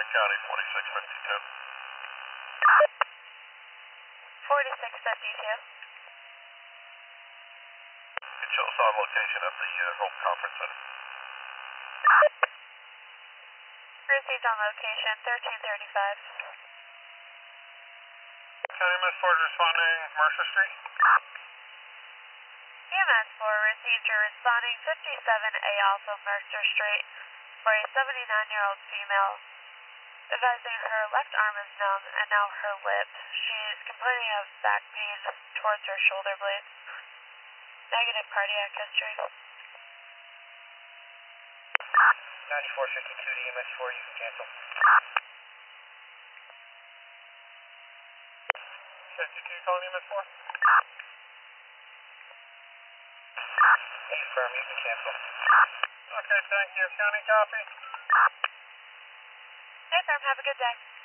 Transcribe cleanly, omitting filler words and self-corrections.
County, 4652. 4652. It shows on location at the Hope Conference Center. Received on location, 1335. County MS 4 responding Mercer Street. EMS 4 received your responding 57A Alpha Mercer Street for a 79-year-old female, advising her left arm is numb and now her lip. She is complaining of back pain towards her shoulder blades. Negative cardiac history. 9452 to EMS 4, you can cancel. 52 calling EMS 4. Affirm, you can cancel. Okay, thank you. County copy. Hey, firm, have a good day.